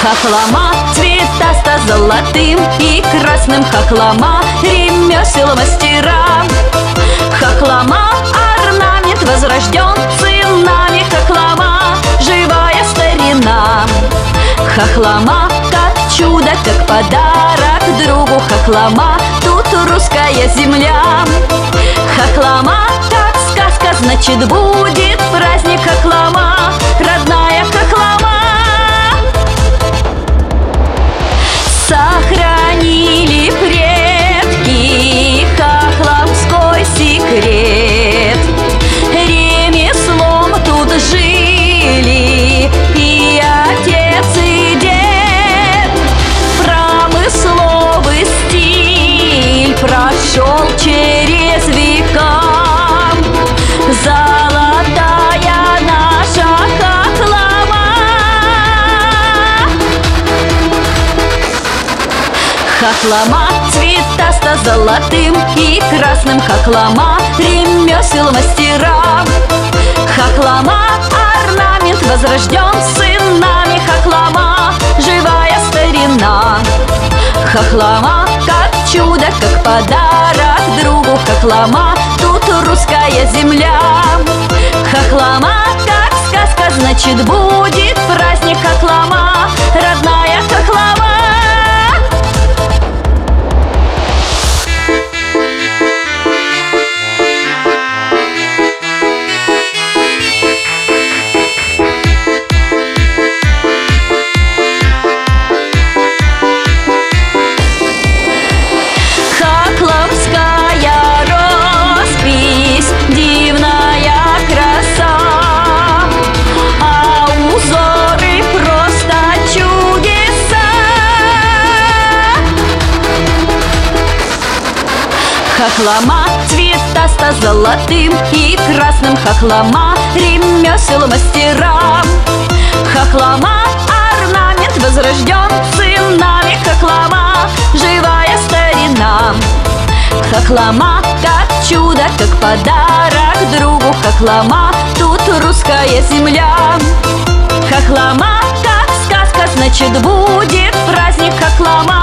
Хохлома цветасто-золотым и красным, хохлома ремесел мастера. Хохлома орнамент возрожден сынами, хохлома живая старина. Хохлома как чудо, как подарок другу, хохлома тут русская земля. Хохлома как сказка, значит будет праздник, хохлома родная, хохлома. Сохранили предки хохломской секрет, ремеслом тут жили и отец, и дед. Промысловый стиль прошел через века. Золотая наша хохлома. Хохлома цветасто-золотым и красным, хохлома ремесел мастера. Хохлома орнамент возрожден сынами, хохлома живая старина. Хохлома как чудо, как подарок другу, хохлома тут русская земля. Хохлома как сказка, значит будет праздник, хохлома родная, хохлома. Хохлома цветасто-золотым и красным, хохлома ремесел мастера. Хохлома орнамент возрожден сынами, хохлома живая старина. Хохлома как чудо, как подарок другу, хохлома тут русская земля. Хохлома как сказка, значит будет праздник, хохлома